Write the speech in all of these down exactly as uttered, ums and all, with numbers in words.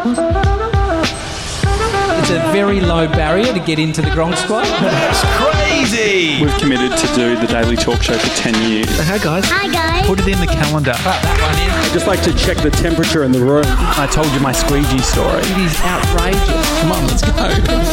It's a very low barrier to get into the Gronk Squad. That's crazy. We've committed to do the Daily Talk Show for ten years. Hi, guys. Hi, guys. Put it in the calendar. Put that one in. I just like to check the temperature in the room. I told you my squeegee story. It is outrageous. Come on, let's go.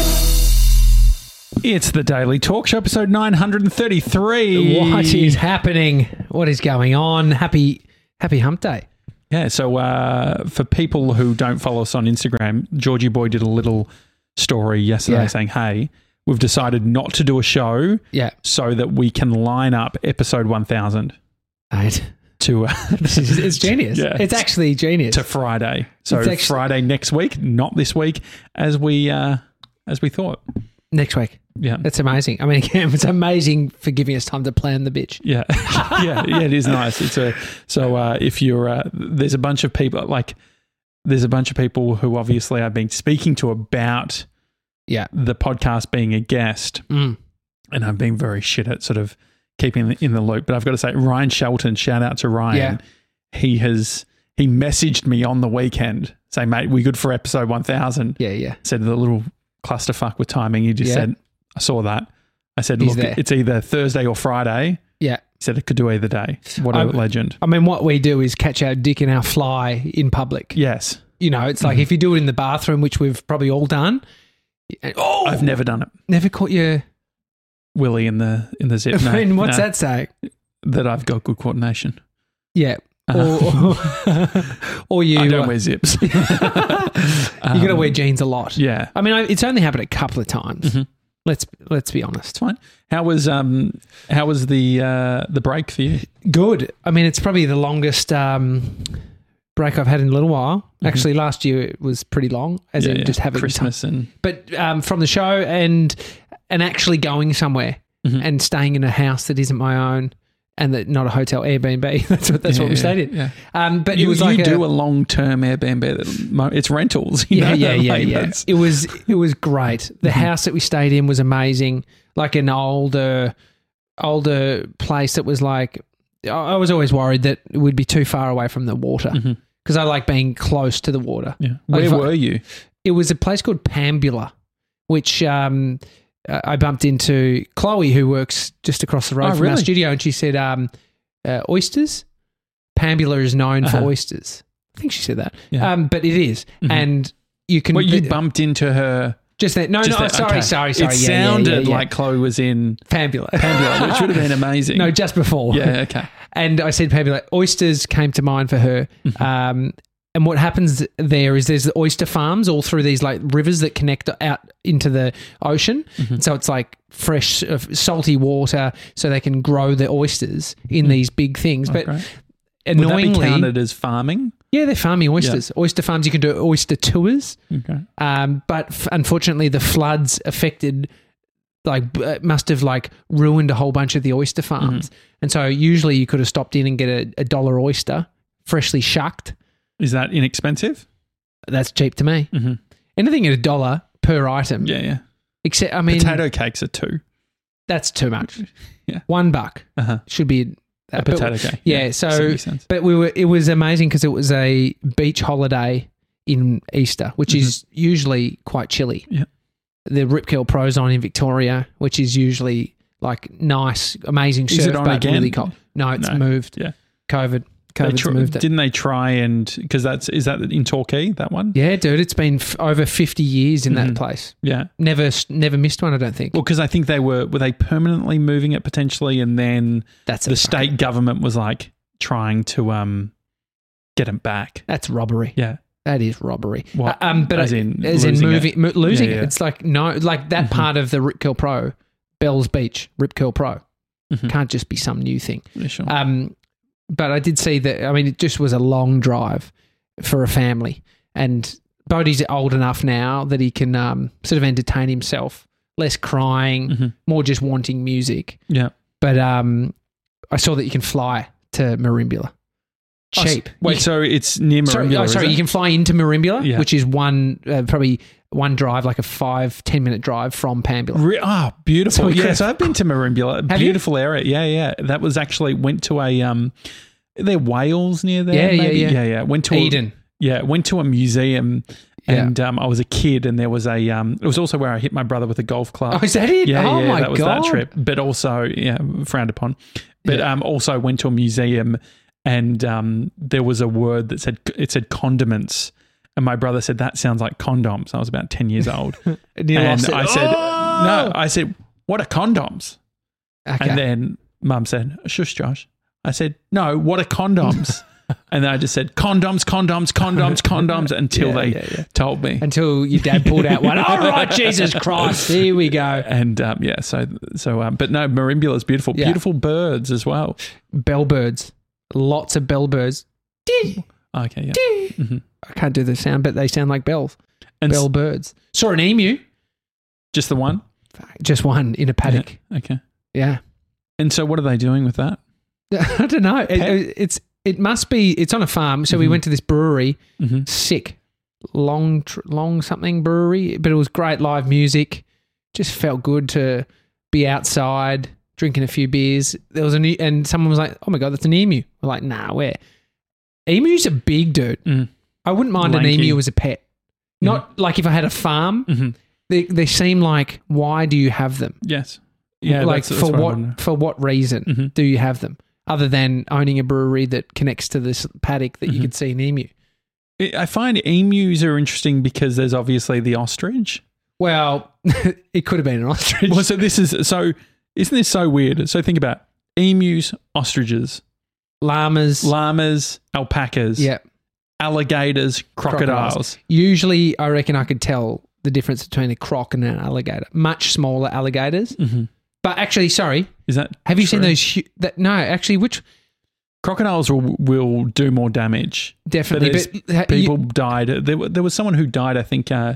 It's the Daily Talk Show, episode nine hundred thirty-three. What is happening? What is going on? Happy Happy Hump Day. Yeah, so uh, for people who don't follow us on Instagram, Georgie Boy did a little story yesterday Yeah. saying, hey, we've decided not to do a show Yeah. so that we can line up episode one thousand Mate, to uh, it's, it's genius. Yeah. It's actually genius. to Friday. So It's actually- Friday next week, not this week, as we uh, as we thought. Next week. Yeah. That's amazing. I mean, again, it's amazing for giving us time to plan the bitch. Yeah, yeah, yeah. It is nice. It's a so uh, if you're uh, there's a bunch of people like there's a bunch of people who obviously I've been speaking to about Yeah. the podcast being a guest, Mm. and I've been very shit at sort of keeping in the loop. But I've got to say, Ryan Shelton, shout out to Ryan. He has he messaged me on the weekend saying, "Mate, we good for episode one thousand?" Yeah, yeah. Said the little clusterfuck with timing. He just Yeah. said, "I saw that." I said, He's "Look, there. it's either Thursday or Friday." Yeah. He said it could do either day. What a I'm- legend. I mean, what we do is catch our dick in our fly in public. Yes. You know, it's like if you do it in the bathroom, which we've probably all done. Oh, I've never done it. never caught your. Willy in the in the zip. No, I mean, what's no. that say? That I've got good coordination. Yeah. Uh, Or, or you. I don't uh, wear zips. you got to wear jeans a lot. Yeah. I mean, I, it's only happened a couple of times. Mhm. Let's let's be honest. It's fine. How was um how was the uh the break for you? Good. I mean, it's probably the longest um, break I've had in a little while. Actually, last year it was pretty long, as Yeah, in yeah. just having Christmas and But um, from the show and and actually going somewhere Mhm. and staying in a house that isn't my own and that not a hotel, Airbnb. That's what that's yeah, what we yeah, stayed in. Yeah. Um, but you it was you like do a, a, long term Airbnb. That mo- it's rentals. You yeah, know? yeah, yeah, Like, yeah. that's- It was it was great. The Mhm. house that we stayed in was amazing. Like an older older place that was like. I- I was always worried that it would be too far away from the water because Mhm. I like being close to the water. Yeah. Like Where if I- were you? It was a place called Pambula, which um, uh, I bumped into Chloe, who works just across the road Oh, from our really? studio, and she said um, uh, oysters. Pambula is known Uh-huh. for oysters. I think she said that. Yeah. Um, but it is. Mhm. And you can Well, you the- bumped into her. just that. No, just no, that- sorry, okay. sorry, sorry. It Yeah, yeah, sounded yeah, yeah. like Chloe was in Pambula. Pambula, which would have been amazing. No, just before. Yeah. Okay. And I said Pambula. Oysters came to mind for her. Mm-hmm. Um, and what happens there is there's the oyster farms all through these like rivers that connect out into the ocean. Mm-hmm. So it's like fresh, uh, salty water, so they can grow the oysters in these big things. Oh, but great. Would that be annoyingly, counted as farming? yeah, they're farming oysters. Oyster farms, you can do oyster tours. Okay. Um, but f- unfortunately, the floods affected, like, b- it must have like ruined a whole bunch of the oyster farms. Mm-hmm. And so usually you could have stopped in and get a, a dollar oyster, freshly shucked. Is that inexpensive? That's cheap to me. Mm-hmm. Anything at a dollar per item. Yeah. Yeah. Except, I mean, Potato cakes are two. that's too much. Yeah. One buck Uh-huh. should be A but- potato cake. Yeah, so seventy cents. but we were. It was amazing because it was a beach holiday in Easter, which is usually quite chilly. Mm-hmm. Yeah. The Rip Curl Pro's on in Victoria, which is usually like nice, amazing Is surf, it on but again? really cold. No, it's No. moved. Yeah. COVID. They COVID's tr- moved it. Didn't they try and because that's is that in Torquay, that one? Yeah, dude, it's been f- over fifty years in Mhm. that place. Yeah. Never, s- never missed one. I don't think. Well, because I think they were were they permanently moving it potentially, and then That's the a state fucking- government was like trying to um get them back. That's robbery. Yeah. That is robbery. What? Uh, um, but As I- in as in losing it? moving, mo- losing Yeah, it. yeah. It's like no, like that Mhm. part of the Rip Curl Pro, Bells Beach Rip Curl Pro, Mhm. can't just be some new thing. Yeah, sure. Um, but I did see that. I mean, it just was a long drive for a family, and Bodie's old enough now that he can um, sort of entertain himself, less crying, Mhm. more just wanting music. Yeah. But um, I saw that you can fly to Merimbula. Oh, Cheap. s- Wait, You- so it's near Merimbula, Sorry, oh, is sorry it? you can fly into Merimbula, Yeah. which is one uh, probably one drive, like a five ten minute drive from Pambula. Re- oh, beautiful. So, yes, yeah. so I've been to Merimbula. Have you? Beautiful area. Yeah, yeah. That was actually, went to a, um, are there whales near there? Yeah, yeah, maybe? yeah. Yeah, yeah. Went to Eden. A, yeah, went to a museum Yeah. And um, I was a kid, and there was a. Um, it was also where I hit my brother with a golf club. Oh, is that it? Yeah, oh yeah, my that was God. that trip. But also, yeah, frowned upon. But Yeah. um, also went to a museum, and um, there was a word that said it said condiments, and my brother said that sounds like condoms. I was about ten years old, And you and lost it. I said Oh! no. I said what are condoms? Okay. And then Mum said, "Shush, Josh." I said, "No, what are condoms?" And then I just said, "Condoms, condoms, condoms, condoms," until Yeah, they yeah, yeah. told me. Until your dad pulled out one. All right, Jesus Christ, here we go. And um, yeah, so so, um, but no, Marimbula is beautiful. Yeah. Beautiful birds as well. Bellbirds. Lots of bellbirds. Dee, Okay, yeah. dee. hmm I can't do the sound, but they sound like bells. And s- Bellbirds. Saw an emu. just the one. Just one in a paddock. Yeah, okay. Yeah. And so, what are they doing with that? I don't know. It, Pet? it's it must be. It's on a farm. So we Mhm. went to this brewery. Mm-hmm. Sick, long, tr- long something brewery, but it was great live music. Just felt good to be outside drinking a few beers. There was a new, and someone was like, "Oh my God, that's an emu." We're like, "Nah, where?" Emus are big, dude. Mm. I wouldn't mind Lanky. an emu as a pet. Not like if I had a farm. Mm-hmm. They they seem like, why do you have them? Yes. Yeah. like that's, that's for I what wanna know. for what reason Mhm. do you have them other than owning a brewery that connects to this paddock that you Mhm. could see an emu? I I find emus are interesting because there's obviously the ostrich. Well, it could have been an ostrich. Well, so this is so. Isn't this so weird? So think about emus, ostriches, Llamas. llamas, alpacas, Yeah. alligators, crocodiles. Crocodiles. Usually, I reckon I could tell the difference between a croc and an alligator. Much smaller alligators. Mm-hmm. But actually, sorry, Is that have you seen true? those? Hu- that, no, actually, which Crocodiles will, will do more damage. definitely. there's But, ha- People you- died. There, wa- there was someone who died, I think, uh,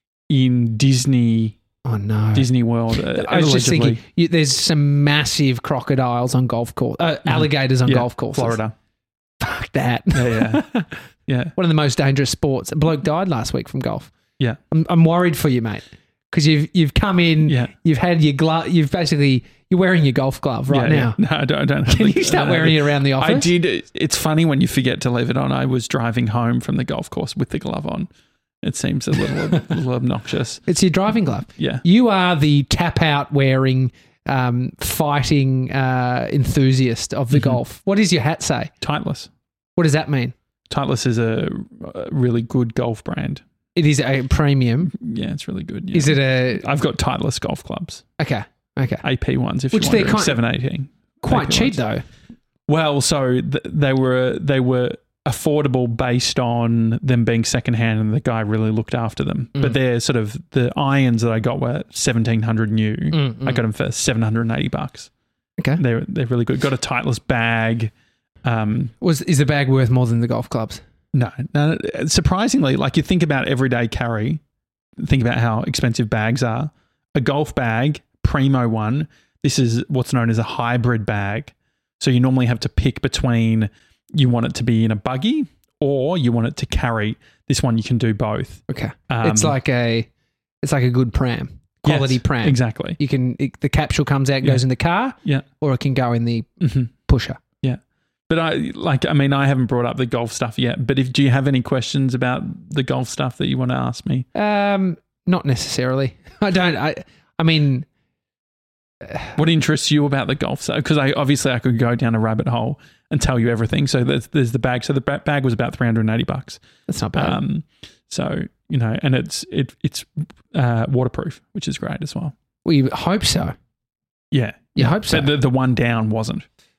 in Disney oh no, Disney World. Uh, I was just allegedly. thinking, you, there's some massive crocodiles on golf course, uh, alligators on Yeah, golf courses. Florida. Fuck that. Yeah, yeah. Yeah. One of the most dangerous sports. A bloke died last week from golf. Yeah. I'm, I'm worried for you, mate, because you've you've come in, Yeah. you've had your glove, you've basically you're wearing your golf glove right Yeah, now. yeah. No, I don't. I don't have Can the- you start I don't have wearing the- it around the office? I did. It's funny when you forget to leave it on. I was driving home from the golf course with the glove on. It seems a little, a little obnoxious. It's your driving glove. Yeah. You are the tap out wearing, um, fighting uh, enthusiast of the Mhm. golf. What does your hat say? Titleist. What does that mean? Titleist is a, a really good golf brand. It is a premium. Yeah, it's really good. Yeah. Is it a I've got Titleist golf clubs, okay? Okay, A P ones. If Which you're they're wondering, kind- seven eighteen. quite A P cheap ones. though. Well, so th- they were they were affordable based on them being secondhand, and the guy really looked after them. Mm. But they're sort of the irons that I got were seventeen hundred new. Mm, I mm. got them for seven hundred and eighty bucks. Okay. They're they're really good. Got a Titleist bag. Um, Was is the bag worth more than the golf clubs? no, no, surprisingly, like you think about everyday carry, think about how expensive bags are. A golf bag, primo one. This is what's known as a hybrid bag. So you normally have to pick between you want it to be in a buggy or you want it to carry. This one you can do both. Okay, Um, it's like a it's like a good pram, quality yes, pram. Exactly. You can it, the capsule comes out, goes Yeah. in the car, Yeah. or it can go in the hmm pusher. But I like. I mean, I haven't brought up the golf stuff yet. But if do you have any questions about the golf stuff that you want to ask me? Um, not necessarily. I don't. I I mean, What interests you about the golf stuff? Because I obviously I could go down a rabbit hole and tell you everything. So there's there's the bag. So the ba- bag was about three hundred and eighty bucks. that's not bad. Um, so you know, and it's it it's uh, waterproof, which is great as well. well, you hope so. Yeah, You hope so. But the the one down wasn't.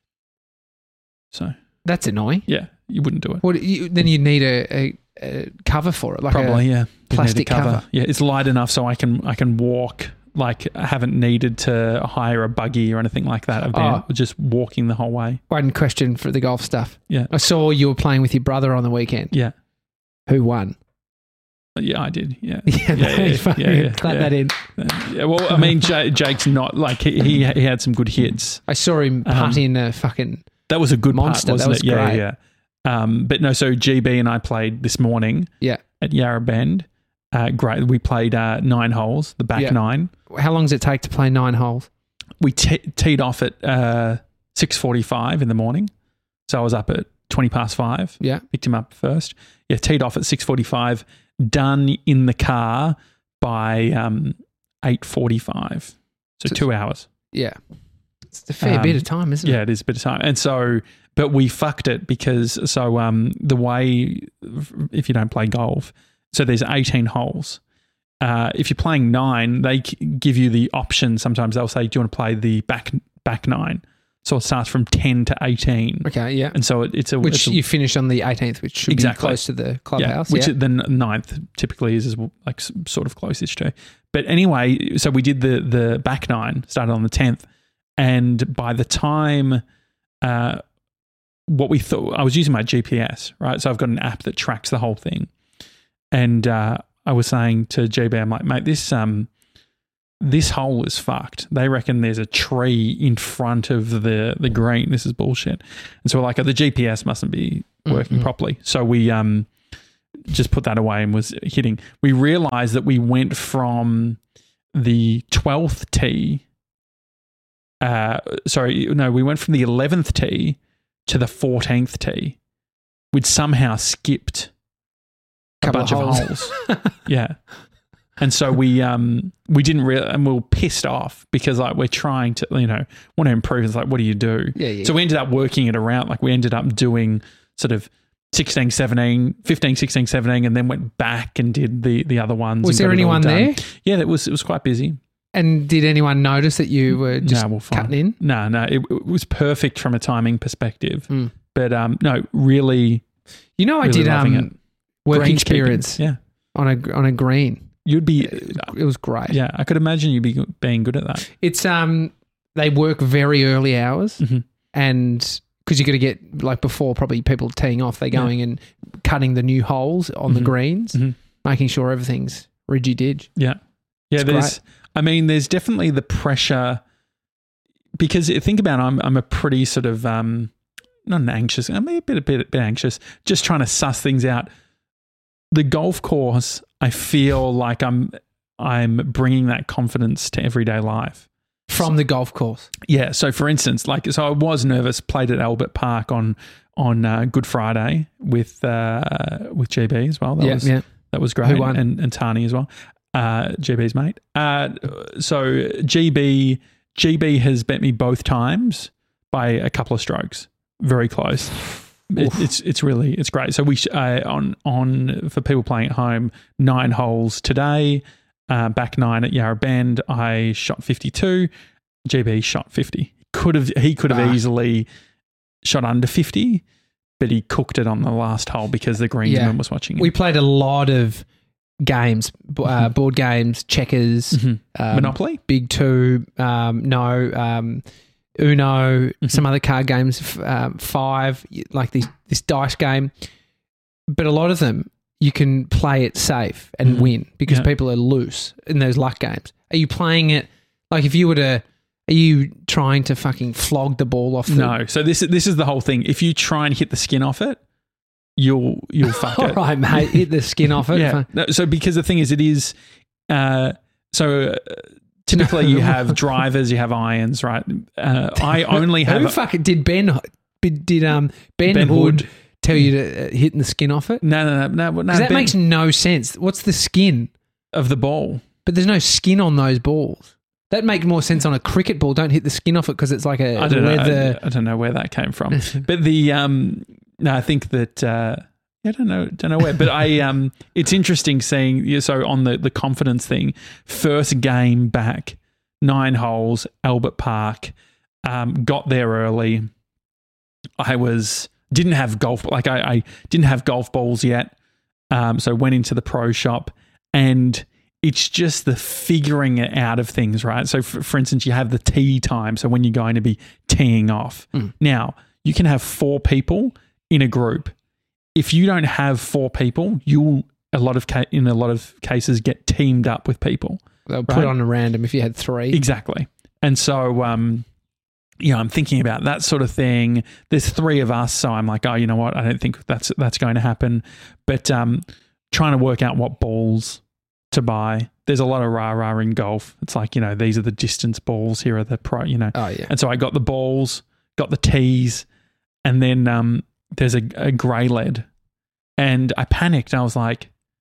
So That's annoying. yeah, you wouldn't do it. What you, then you need a, a, a cover for it, like Probably a, yeah. You'd need a plastic cover. Yeah, it's light enough so I can I can walk. Like I haven't needed to hire a buggy or anything like that. I've been Oh. just walking the whole way. one question for the golf stuff. Yeah. I saw you were playing with your brother on the weekend. Yeah, Who won? yeah, I did. Yeah, Yeah, yeah, yeah, fucking yeah, yeah, clap yeah. that in. Uh, yeah, well, I mean, J- Jake's not like he, he he had some good hits. I saw him Um, putt in a fucking That was a good Monster, putt, that wasn't was it? Yeah, great. yeah. yeah. Um, but no, so G B and I played this morning yeah. at Yarra Bend. Uh, great. We played uh, nine holes, the back Yeah. nine. How long does it take to play nine holes? We te- teed off at uh, six forty-five in the morning. So I was up at twenty past five. Yeah. Picked him up first. Yeah, teed off at six forty-five. done in the car by um, eight forty-five. So, So- two hours. Yeah. It's a fair Um, bit of time, isn't Yeah, it? it is a bit of time. And so, but we fucked it because, so um, the way, if you don't play golf, so there's eighteen holes. Uh, if you're playing nine, they c- give you the option. Sometimes they'll say, do you want to play the back back nine? So it starts from ten to eighteen. Okay, yeah. And so it, it's a... Which it's a, you finished on the eighteenth, which should Exactly. be close to the yeah, clubhouse. which Yeah. the ninth typically is, is like s- sort of closest to. But anyway, so we did the the back nine, started on the tenth. And by the time uh, what we thought, I was using my G P S, right? So I've got an app that tracks the whole thing. And uh, I was saying to G B, I'm like, mate, this um, this hole is fucked. They reckon there's a tree in front of the the green. This is bullshit. And so we're like, oh, the G P S mustn't be working Mhm. properly. So we um, just put that away and was hitting. We realized that we went from the twelfth tee. Uh, sorry, no, we went from the eleventh tee to the fourteenth tee. We'd somehow skipped a Couple bunch of of holes. holes. Yeah. And so we um we didn't really, and we were pissed off because like we're trying to, you know, want to improve. It's like, what do you do? Yeah, yeah. So we ended up working it around. Like we ended up doing sort of sixteen, seventeen, fifteen, sixteen, seventeen, and then went back and did the the other ones. Was and there got it all anyone done. there? Yeah, it was it was quite busy. And did anyone notice that you were just no, we're fine. cutting in? No, no, it, it was perfect from a timing perspective. Mm. But um, no, really, You know, I really did loving um, it. work Greenskeeping. experience Yeah, on a on a green. you'd be. It was great. Yeah, I could imagine you'd be being good at that. It's um, they work very early hours, Mhm. and because you got to get like before probably people teeing off, they're Yeah. going and cutting the new holes on the Mhm. greens, Mhm. making sure everything's ridgy-dig. Yeah. Yeah, It's there's I mean, there's definitely the pressure because think about it, I'm I'm a pretty sort of um not an anxious, I'm a bit a bit, a bit anxious, just trying to suss things out. The golf course, I feel like I'm I'm bringing that confidence to everyday life. From the golf course. Yeah, so for instance, like so I was nervous, played at Albert Park on on uh, Good Friday with uh, with G B as well. That yeah, was yeah. that was great. Who won? And, and Tani as well. Uh, G B's mate. Uh, so G B G B has bet me both times by a couple of strokes. Very close. It, it's it's really it's great. So we sh- uh, on on for people playing at home, nine holes today. Uh, back nine at Yarra Bend. I shot fifty-two. G B shot fifty. Could have he could have Ah. easily shot under fifty, but he cooked it on the last hole because the greensman Yeah. was watching him. We played a lot of games, b- uh, board games, checkers, Mhm. um, Monopoly. Big Two, um, no, um, Uno, Mm-hmm. some other card games, f- um, five, y- like this this dice game. But a lot of them, you can play it safe and Mhm. win because Yeah. people are loose in those luck games. Are you playing it like if you were to? Are you trying to fucking flog the ball off? The, No. So this this is the whole thing. If you try and hit the skin off it, you'll you'll fuck All it. right, mate. Hit the skin off it. Yeah. No, so because the thing is, it is. Uh, so uh, typically, you have drivers, you have irons, right? Uh, I only have. Who fucking did Ben? Did um Ben, Ben Hood, Hood. tell you to uh, hit the skin off it? no, no, no, no. no Because that Ben- makes no sense. What's the skin? of the ball. But there's no skin on those balls. That makes more sense on a cricket ball. Don't hit the skin off it because it's like a I don't leather. know. I, I don't know where that came from, but the um. No, I think that. Uh, I don't know, don't know where, but I um, it's interesting seeing. Yeah, so on the the confidence thing, first game back, nine holes, Albert Park, um, got there early. I was didn't have golf like I, I didn't have golf balls yet, um, so went into the pro shop, and it's just the figuring it out of things, right? So, for, for instance, you have the tee time, so when you're going to be teeing off. Mm. Now you can have four people in a group. If you don't have four people, you will a lot of ca- in a lot of cases get teamed up with people. They'll put Right. on a random if you had three. Exactly. And so, um, you know, I'm thinking about that sort of thing. There's three of us, so I'm like, oh, you know what? I don't think that's that's going to happen. But um, trying to work out what balls to buy. There's a lot of rah-rah in golf. It's like, you know, these are the distance balls. Here are the pro, you know. Oh yeah. And so I got the balls, got the tees, and then um, there's a, a grey lead. And I panicked. I was like,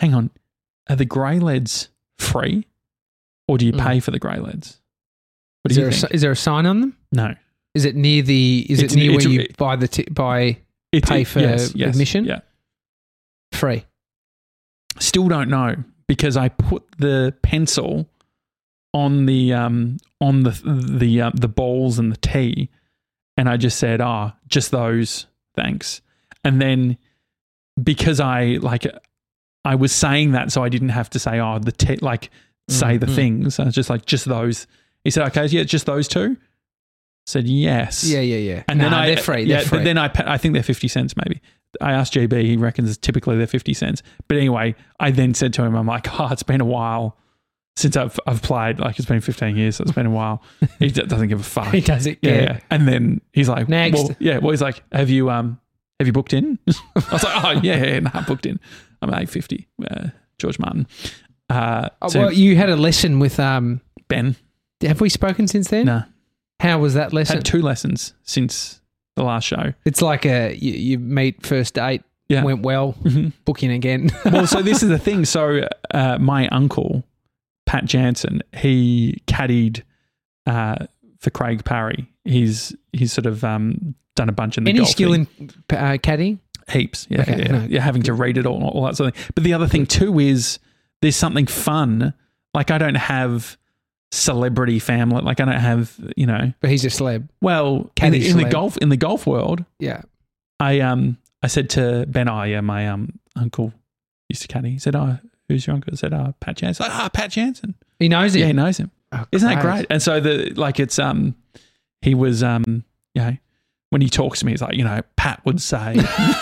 hang on, are the grey leads free or do you Mm. pay for the grey leads? What Is do there, you a, think? si- is there a sign on them? No. Is it near the? Is It's- it near it's- where you it- buy the t- buy It's, Pay for admission? Yeah. free? Still don't know because I put the pencil on the um on the the uh, the balls and the tee, and I just said, "Ah, oh, just those, thanks." And then because I like I was saying that, so I didn't have to say, "Oh, the tee," like say the Mm-hmm. things. I was just like, "Just those." He said, "Okay, yeah, just those two." Said yes. Yeah, yeah, yeah. And Nah, then I, they're free. yeah, They're free. but then I, pa- I think they're fifty cents maybe. I asked G B, he reckons typically they're fifty cents. But anyway, I then said to him, I'm like, oh, it's been a while since I've I've played. Like it's been fifteen years, so it's been a while. He d- doesn't give a fuck. He does it. Yeah. Yeah. yeah. And then he's like, Next. well, yeah. Well, he's like, have you um have you booked in? I was like, oh yeah, yeah, nah, booked in. I'm eight fifty. Uh, George Martin. Uh, Oh, so well, you had a lesson with um. Ben. Have we spoken since then? No, How was that lesson? had two lessons since the last show. It's like a you, you meet first date, Yeah. went well, Mhm. book in again. Well, so this is the thing. So uh, my uncle, Pat Jansen, he caddied uh, for Craig Parry. He's he's sort of um, done a bunch in the Any golf skill thing. in uh, caddying? Heaps. Yeah, Okay, yeah, no. yeah. Having to read it all, all that sort of thing. But the other thing too is there's something fun. Like I don't have celebrity family. Like I don't have, you know, But he's a celeb. well, in, Caddy the- in the celeb. golf in the golf world, Yeah. I um I said to Ben, oh yeah, my um uncle used to caddy. He said, oh, who's your uncle? I said, oh, Pat Jansen. Ah, oh, Pat Jansen. He knows it. Yeah, he knows him. Oh, Isn't that great? And so the like it's um he was um you know when he talks to me, he's like, you know, Pat would say.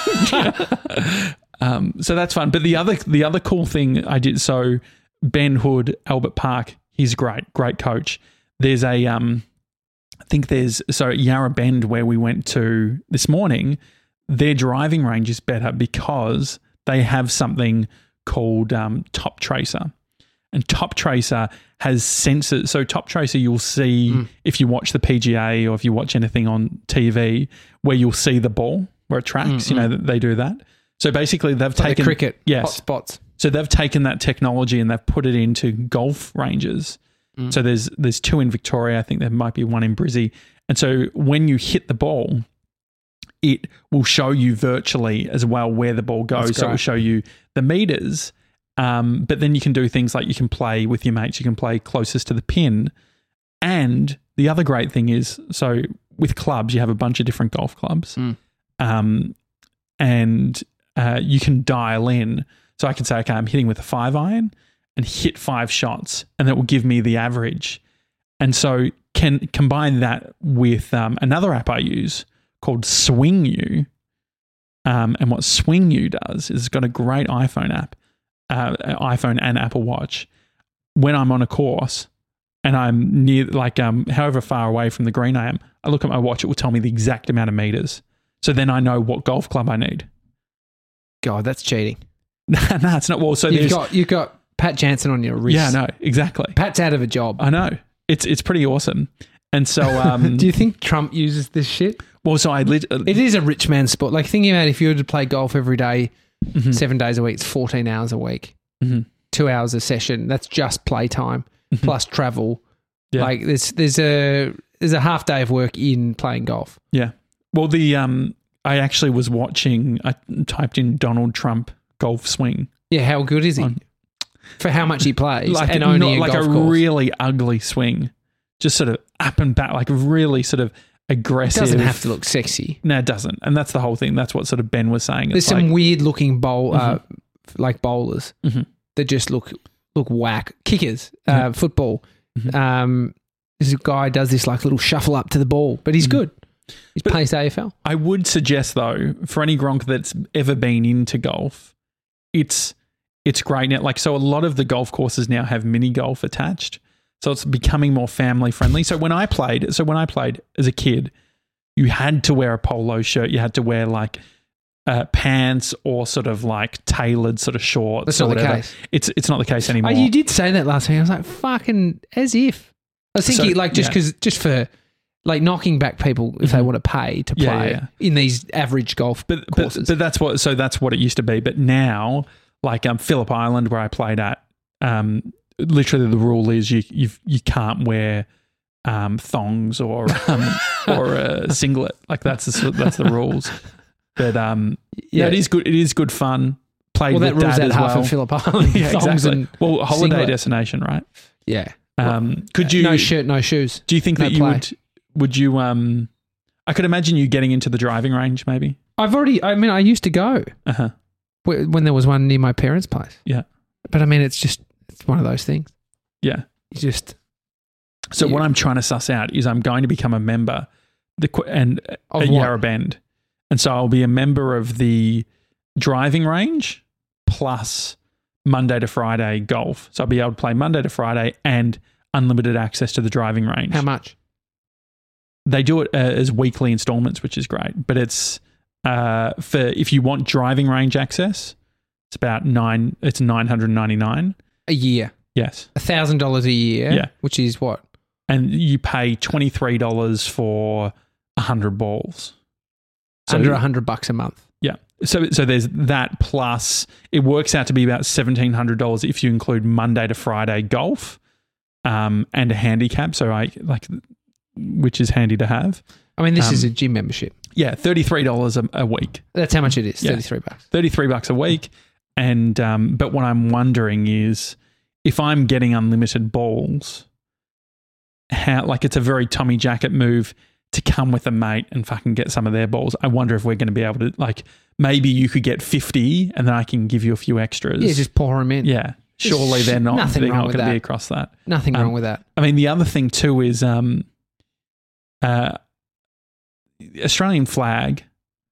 um so that's fun. But the other the other cool thing I did, so Ben Hood, Albert Park, he's great, great coach. There's a um I think there's so at Yarra Bend where we went to this morning, their driving range is better because they have something called um, Top Tracer. And Top Tracer has sensors. So Top Tracer, you'll see Mm. if you watch the P G A or if you watch anything on T V, where you'll see the ball where it tracks. You know that they do that. So basically, they've Like the taken cricket Yes. hot spots. So they've taken that technology and they've put it into golf ranges. Mm. So there's there's two in Victoria. I think there might be one in Brizzy. And so when you hit the ball, it will show you virtually as well where the ball goes. That's So it will great. show you the meters. Um, but then you can do things like you can play with your mates. You can play closest to the pin. And the other great thing is, so with clubs, you have a bunch of different golf clubs. Mm. Um, and uh, you can dial in. So I can say, okay, I'm hitting with a five iron and hit five shots, and that will give me the average. And so can combine that with um, another app I use called Swing You. Um, and what Swing You does is it's got a great iPhone app, uh, iPhone and Apple Watch. When I'm on a course and I'm near, like, um, however far away from the green I am, I look at my watch, it will tell me the exact amount of meters. So then I know what golf club I need. God, that's cheating. No, no, it's not. Well, so You've there's, got you've got Pat Jansen on your wrist. yeah, no, exactly. Pat's out of a job. I know. It's it's pretty awesome. And so, um, Do you think Trump uses this shit? well, so I lit, It is a rich man sport. Like thinking about if you were to play golf every day, Mhm. seven days a week, it's fourteen hours a week, Mhm. two hours a session. That's just playtime Mhm. plus travel. Yeah. Like there's there's a there's a half day of work in playing golf. Yeah. Well, the um, I actually was watching. I typed in Donald Trump golf swing, Yeah, how good is he? On- For how much he plays like and not owning a like golf a course. really ugly swing, just sort of up and back, like really sort of It aggressive. doesn't have to look sexy. No, it doesn't, and that's the whole thing. That's what sort of Ben was saying. There's It's some like, weird looking bowl, uh, like bowlers Mhm. that just look look whack. Kickers, uh, football. Mhm. Um, this guy does this like little shuffle up to the ball, but he's Mhm. good. He's But- plays A F L. I would suggest though, for any Gronk that's ever been into golf, it's it's great now. Like, so a lot of the golf courses now have mini golf attached, so it's becoming more family friendly. So when I played, so when I played as a kid, you had to wear a polo shirt. You had to wear like uh, pants or sort of like tailored sort of shorts. That's or not the whatever. case. It's it's not the case Oh, anymore. you did say that last week. I was like, fucking as if. I was thinking So, like just yeah. because just for like knocking back people if they Mhm. want to pay to play Yeah, yeah, in these average golf But, but courses. but that's what so that's what it used to be. But now, like um, Phillip Island where I played at. Um, literally, the rule is you you you can't wear um, thongs or um, or a singlet. Like that's the that's the rules. But um, yeah, Yeah. it is good. It is good fun. Played Well, that with rules dad out as half well. of Phillip Island. Yeah, Thongs exactly. and Well, holiday singlet. destination, right? Yeah. Um, could you? No shirt, no shoes. Do you think no that you play. would? Would you? Um, I could imagine you getting into the driving range, maybe. I've already, I mean, I used to go Uh huh. wh- when there was one near my parents' place. Yeah. But I mean, it's just, it's one of those things. Yeah. You just, So Yeah. what I'm trying to suss out is I'm going to become a member, the qu- and Of at what? Yarra Bend, and so I'll be a member of the driving range plus Monday to Friday golf. So I'll be able to play Monday to Friday and unlimited access to the driving range. how much? They do it uh, as weekly installments, which is great. But it's uh, for if you want driving range access, it's about nine. It's nine hundred ninety nine. A year. Yes, A thousand dollars a year. Yeah. Which is what? and you pay twenty three dollars for a hundred balls. So- Under a hundred bucks a month. Yeah. So so there's that plus it works out to be about seventeen hundred dollars if you include Monday to Friday golf, um, and a handicap. So I like, which is handy to have. I mean, this Um, is a gym membership. Yeah, thirty three dollars a, a week. That's how much it is. Yeah. thirty-three bucks. thirty three bucks a week, and um, but what I'm wondering is if I'm getting unlimited balls, how like it's a very Tommy Jacket move to come with a mate and fucking get some of their balls. I wonder if we're going to be able to, like, maybe you could get fifty and then I can give you a few extras. Yeah, just pour them in. Yeah. Surely they're not, nothing they're wrong not with going to be that. across that. Nothing Um, wrong with that. I mean, the other thing too is um, uh, Australian flag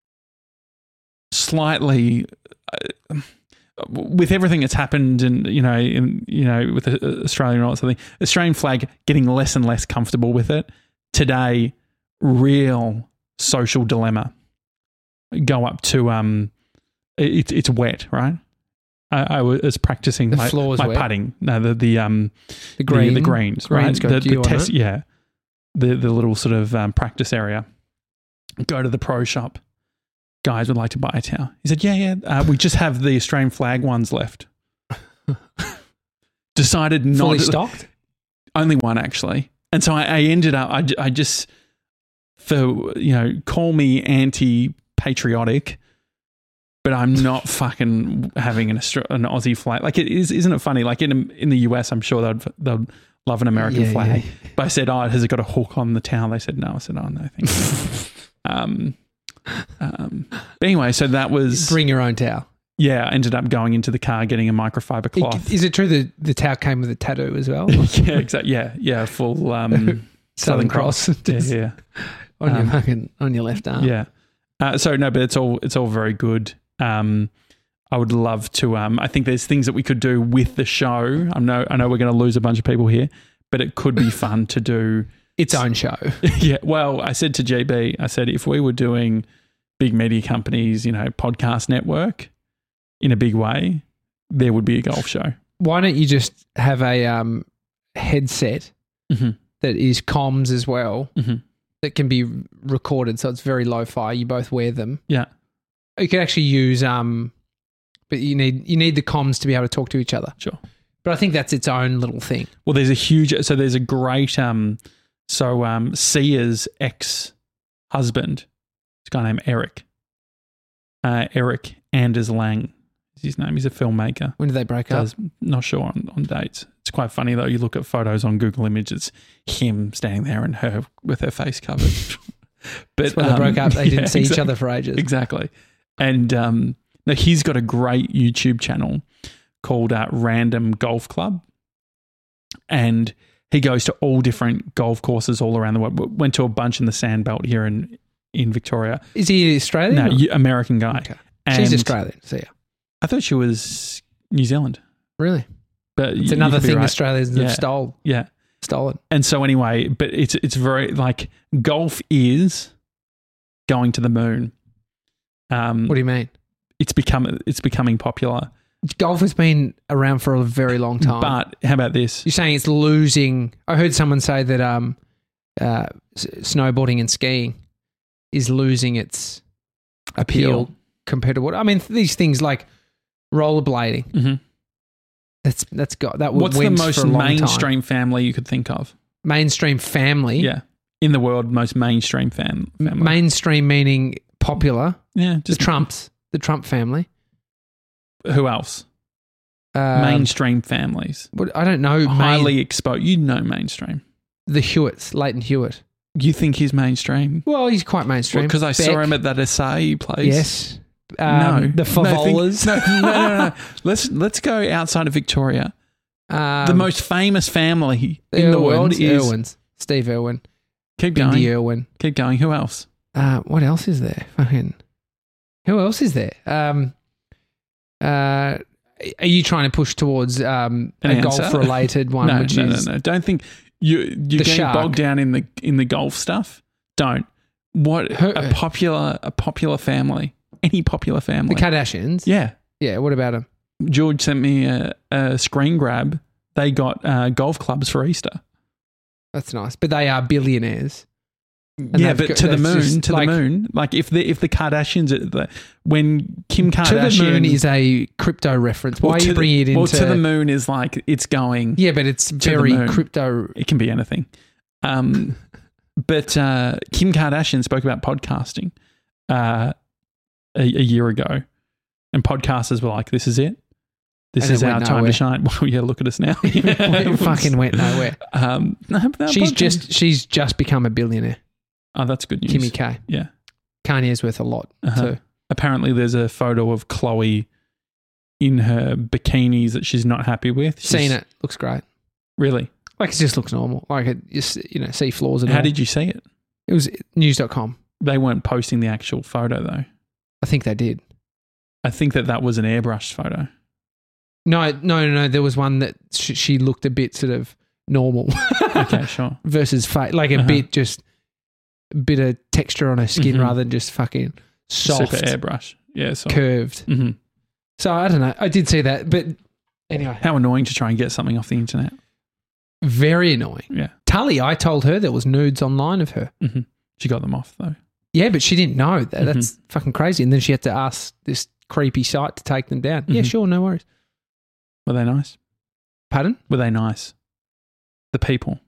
slightly uh, with everything that's happened and, you know, in, you know, with the Australian and all that sort of thing, Australian flag getting less and less comfortable with it. Today, real social dilemma. Go up to, um, it, it's wet, right? I, I was practicing The my, floor's my wet. putting. No, the, the, um, The green. the, the greens, Green's right? got the, dew the on test, it. yeah, the the little sort of um, practice area. Go to the pro shop. Guys would like to buy a towel. He said, "Yeah, yeah, uh, we just have the Australian flag ones left." Decided not Fully to, stocked? only one actually, and so I, I ended up. I, I just for you know call me anti patriotic. But I'm not fucking having an Austra- an Aussie flag. Like, it is, isn't it funny? Like in in the U S, I'm sure they'd they'd love an American Yeah, flag. yeah. But I said, "Oh, has it got a hook on the towel?" They said, "No." I said, "Oh, no, thank you." um, um, but anyway, so that was Bring your own towel. yeah. I ended up going into the car getting a microfiber cloth. Is it true that the towel came with a tattoo as well? yeah, exactly. Yeah, yeah. Full um, Southern Cross. yeah, yeah, on your Um, fucking on your left arm. yeah. Uh, so no, but it's all it's all very good. Um, I would love to. Um, I think there's things that we could do with the show. I know. I know we're going to lose a bunch of people here, but it could be fun to do. Its own show. Yeah. Well, I said to G B, I said if we were doing big media companies, you know, podcast network in a big way, there would be a golf show. Why don't you just have a um, headset Mm-hmm. that is comms as well Mm-hmm. that can be recorded, so it's very lo-fi. You both wear them. Yeah. You could actually use, um, but you need you need the comms to be able to talk to each other. Sure. But I think that's its own little thing. Well, there's a huge. So there's a great. Um, so um, Sia's ex-husband, this guy named Eric. Uh, Eric Anders Lang is his name. He's a filmmaker. When did they break up? Does not sure on, on dates. It's quite funny though. You look at photos on Google Images, him standing there and her with her face covered. But That's when they um, broke up. They yeah, didn't see each exactly, other for ages. Exactly. And um, now he's got a great YouTube channel called uh, Random Golf Club, and he goes to all different golf courses all around the world. Went to a bunch in the Sandbelt here in in Victoria. Is he Australian? No, or- you- American guy. Okay. And She's Australian. See ya. I thought she was New Zealand, Really? but It's you- another you could be thing right. Australians Yeah. have stole Yeah. stolen. And so anyway, but it's it's very like golf is going to the moon. Um, What do you mean? it's become it's becoming popular. Golf has been around for a very long time. But how about this? You're saying it's losing. I heard someone say that um, uh, s- snowboarding and skiing is losing its appeal, Appeal. compared to what I mean. These things like rollerblading. Mm-hmm. That's that's got that. What's the went most for a long mainstream time. family you could think of? Mainstream family. Yeah, in the world, most mainstream fam- family. Mainstream meaning popular. yeah, The just Trumps, the Trump family. who else? Um, Mainstream families, What, I don't know. highly Main, exposed. You know, mainstream. the Hewitts, Leighton Hewitt. You think he's mainstream? Well, he's quite mainstream. Because I saw Beck, him at that Essay place. Yes. Um, no, the Favolas. No, think, no, no, no, no. Let's let's go outside of Victoria. Um, The most famous family in the world Irwins, is. Irwins. Steve Irwin. Keep going. Bindi Irwin. Keep going. Who else? Uh, what else is there? Fucking. Who else is there? Um, uh, are you trying to push towards um, An a answer? golf-related one? no, which no, is no, no. Don't think you you're The getting shark. bogged down in the in the golf stuff. Don't. What Who- a popular a popular family. Any popular the family. Kardashians? yeah. Yeah. What about them? George sent me a, a screen grab. They got uh, golf clubs for Easter. That's nice, but they are billionaires. yeah, they've but got- to the that's moon, just to like- the moon. Like if the if the Kardashians, are the, when Kim To Kardashian the moon is a crypto reference. Why Well, are to you the- bringing it into? Well, to the moon is like it's going. Yeah, but it's the very moon. crypto. It can be anything. Um, but uh, Kim Kardashian spoke about podcasting uh, a, a year ago, and podcasters were like, "This is it. This And it is our went time nowhere. to shine." Well, yeah, look at us now. It fucking went nowhere. Um, no, but that She's podcast- just she's just become a billionaire. Oh, that's good news. Kimmy K. Yeah. Kanye's worth a lot Uh-huh. too. Apparently, there's a photo of Chloe in her bikinis that she's not happy with. She's, Seen it. Looks great. Really? Like it just looks normal. Like it just, you know, see flaws and How all. did you see it? It was news dot com. They weren't posting the actual photo, though. I think they did. I think that that was an airbrushed photo. No, no, no, no. There was one that sh- she looked a bit sort of normal. Okay, sure. Versus fake, like a Uh-huh. bit just a bit of texture on her skin Mhm. rather than just fucking soft, Super airbrush. Yeah, so. curved. Mhm. So I don't know. I did see that, but anyway, How annoying to try and get something off the internet. very annoying. Yeah. Tully, I told her there was nudes online of her. hmm She got them off, though. Yeah, but she didn't know that. Mhm. That's fucking crazy. And then she had to ask this creepy site to take them down. Yeah, Mhm. sure, no worries. Were they nice? Pardon? Were they nice? The people.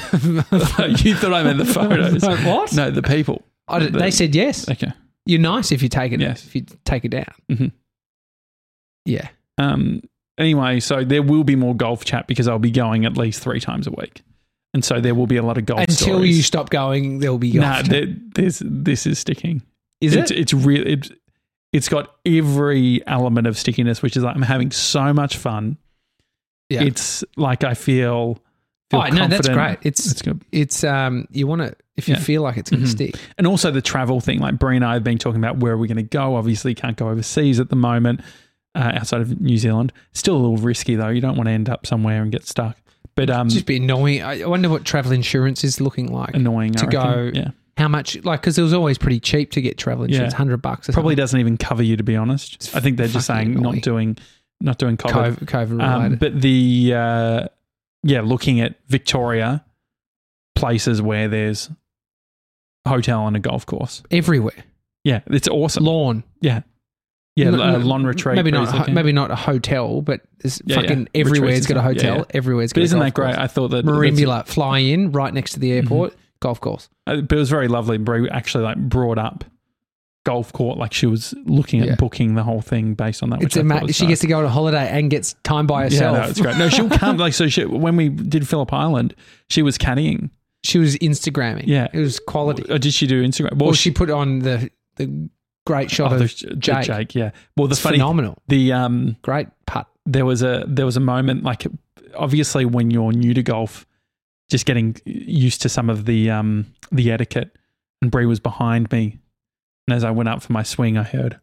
You thought I meant the photos. What? No, the people. I don't- The- they said yes. Okay. You're nice if you take it. Yes. If you take it down. Mhm. Yeah. Um. Anyway, so there will be more golf chat because I'll be going at least three times a week. And so there will be a lot of golf Until stories. you stop going, there'll be golf. Nah, there, there's, this is sticking. Is it's, it? It's real. It's, it's got every element of stickiness, which is like I'm having so much fun. Yeah. It's like I feel. feel Oh no, that's confident. great. It's It's good. it's um you want to if you Yeah. feel like it's going to Mhm. stick. And also the travel thing. Like Brie and I have been talking about where we're going to go. Obviously, can't go overseas at the moment uh, outside of New Zealand. Still a little risky though. You don't want to end up somewhere and get stuck. But um, It's just be annoying. I I wonder what travel insurance is looking like. annoying to I reckon. go- Yeah, How much? Like because it was always pretty cheap to get travel insurance, Yeah. hundred bucks. Or probably something. doesn't even cover you to be honest. It's I think they're just fucking saying annoying. not doing not doing COVID. COVID, COVID Um, related. but the uh, yeah, looking at Victoria, places where there's a hotel and a golf course. Everywhere, Yeah, it's awesome. lawn. Yeah, yeah, No, uh, no, lawn retreat. Maybe not. Bree's a ho- looking. Maybe not a hotel, but it's Yeah, fucking yeah. everywhere's Retreats got a and stuff. hotel. Yeah, yeah. Everywhere's got. But a isn't golf that great? course. I thought that that's- Merimbula, fly in right next to the airport, golf course. uh, but it was very lovely. Brie actually like brought up golf court, like she was looking at Yeah. booking the whole thing based on that. It's which I a ma- thought was she nice. gets to go on a holiday and gets time by herself. Yeah, no, it's great. No, she'll come. Like so, she, when we did Phillip Island, she was caddying. She was Instagramming. Yeah. it was quality. Or did she do Instagram? Well, she put on the the great shot oh, of the, Jake. the Jake. Yeah. Well, the It's funny, phenomenal. the um, Great putt. there was a there was a moment like obviously when you're new to golf, just getting used to some of the um the etiquette. And Brie was behind me, and as I went up for my swing, I heard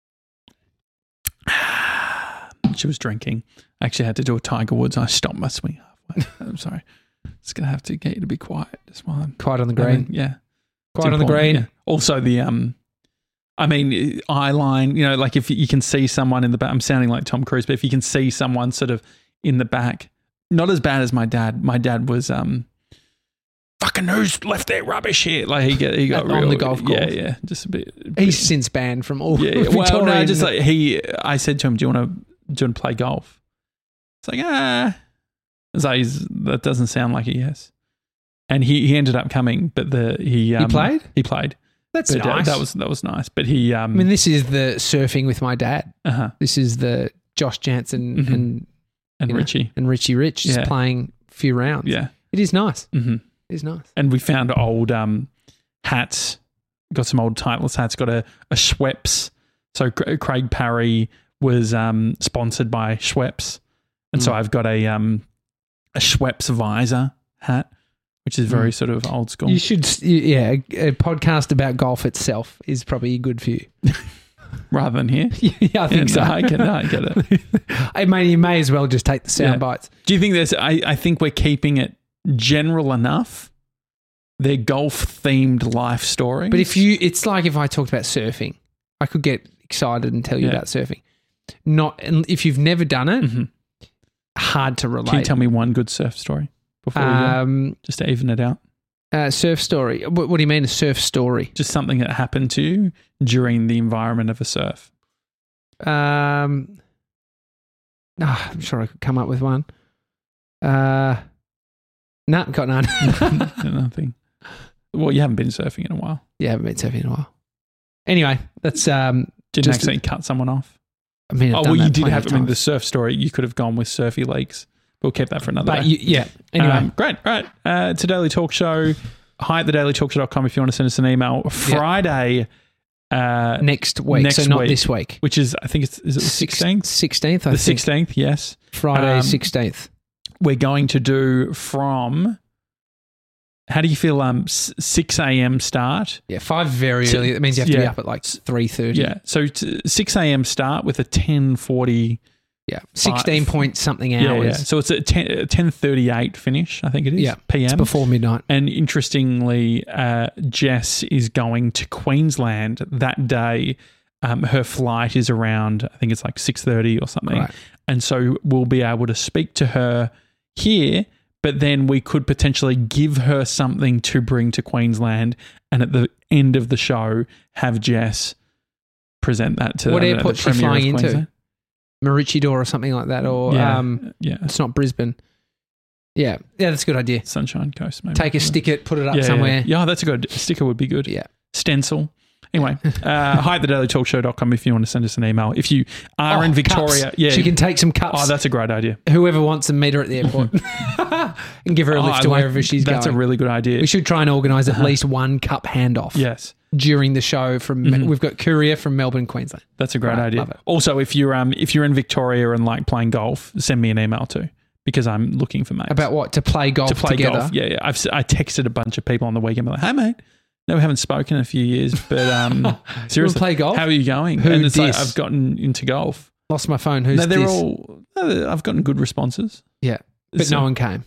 she was drinking. I actually had to do a Tiger Woods. I stopped my swing halfway. I'm sorry. Just gonna have to get you to be quiet. Just while I'm Quiet on the green. yeah. It's Quiet on the important, green. yeah. Also, the um, I mean, eye line. You know, like if you can see someone in the back. I'm sounding like Tom Cruise, but if you can see someone sort of in the back, not as bad as my dad. My dad was um, fucking who's left their rubbish here? Like he got, he got On real, the golf course. Yeah, yeah, just a bit. a bit He's since banned from all yeah, yeah. Victorian. Well, no, just like he. I said to him, "Do you want to do you want to play golf?" It's like ah, it's like he's, that doesn't sound like a yes. And he, he ended up coming, but the he um, he played. He played. That's But, uh, nice. that was that was nice. But he um I mean, this is the surfing with my dad. uh-huh. This is the Josh Jansen Mhm. and and you know, Richie. and Richie Rich just Yeah. playing a few rounds. Yeah. It is nice. Mm-hmm. It is nice. And we found old um hats. Got some old Titleist hats. Got a, a Schweppes. So Cra- Craig Parry was um sponsored by Schweppes. And so Mm. I've got a um a Schweppes visor hat, which is very Mm. sort of old school. You should, yeah, a, a podcast about golf itself is probably good for you. Rather than here. yeah, I think so. No, I get, no, I get it. I mean, you may as well just take the sound Yeah. bites. Do you think there's, I, I think we're keeping it general enough. They're golf themed life stories. But if you, it's like if I talked about surfing, I could get excited and tell you Yeah. about surfing. Not, and if you've never done it, Mhm. hard to relate. Can you tell me one good surf story before we go? Um, Just to even it out? uh, surf story. What, what do you mean a surf story? Just something that happened to you during the environment of a surf. Um, ah, I'm sure I could come up with one. Uh, no, got none. Nothing. Well, you haven't been surfing in a while. Yeah, I haven't been surfing in a while. Anyway, that's um. Didn't Just- accidentally cut someone off. I mean, I've Oh, done well, you that did plenty have, of I mean, the times. surf story, you could have gone with Surfy Lakes. We'll keep that for another But day. you, yeah. Anyway, Um, great. All right. Uh, it's a Daily Talk Show. Hi at the daily talk show dot com if you want to send us an email. Friday, uh, next week, next so not week. this week. which is, I think it's, is it the Six- sixteenth? sixteenth, I The think. sixteenth, yes. Friday, Um, sixteenth. We're going to do from, how do you feel, um, s- six a.m. start? Yeah, five very So- early. That means you have to be yeah. up at like three thirty. Yeah. So t- six a.m. start with a ten forty. yeah, sixteen point something hours. Yeah, yeah. So it's a ten thirty-eight finish, I think it is, Yeah, P M. It's before midnight. And interestingly, uh, Jess is going to Queensland that day. Um, her flight is around, I think it's like six thirty or something. Right. And so we'll be able to speak to her here, but then we could potentially give her something to bring to Queensland. And at the end of the show, have Jess present that to What the, airport's the she Premier of flying into? Queensland. Maroochydore or something like that, or Yeah, um, yeah. it's not Brisbane. Yeah, yeah, that's a good idea. Sunshine Coast, maybe. Take a sticker, put it up yeah, somewhere. Yeah, yeah, that's a good a sticker would be good. Yeah. Stencil. Anyway, uh, hi at the daily talk show dot com if you want to send us an email. If you are Oh, in Victoria, cups. yeah. She can take some cups. Oh, that's a great idea. Whoever wants to meet her at the airport and give her a Oh, lift I to like- wherever she's That's going. a really good idea. We should try and organise at least one cup handoff Yes, during the show. From Mhm. we've got courier from Melbourne, Queensland. that's a great Right, idea. love it. Also, if you're um if you're in Victoria and like playing golf, send me an email too because I'm looking for mates About what? To play golf to play together. golf. Yeah, yeah. I've s- I texted a bunch of people on the weekend. Like, hey mate, no, we haven't spoken in a few years, but um seriously, play golf? How are you going? Who and it's like dis? I've gotten into golf. Lost my phone. Who's no, they're this? all. no, I've gotten good responses. Yeah, but It's, no uh, one came.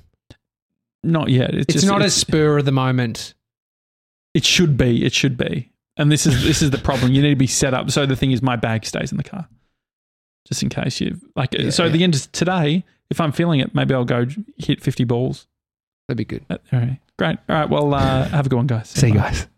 Not yet. It's, It's just, not a it's, spur of the moment. It should be. It should be. And this is this is the problem. You need to be set up. So the thing is, my bag stays in the car, just in case you like. Yeah, so yeah. the end is today. If I'm feeling it, maybe I'll go hit fifty balls. That'd be good. All right, great. All right. Well, uh, have a good one, guys. See you guys.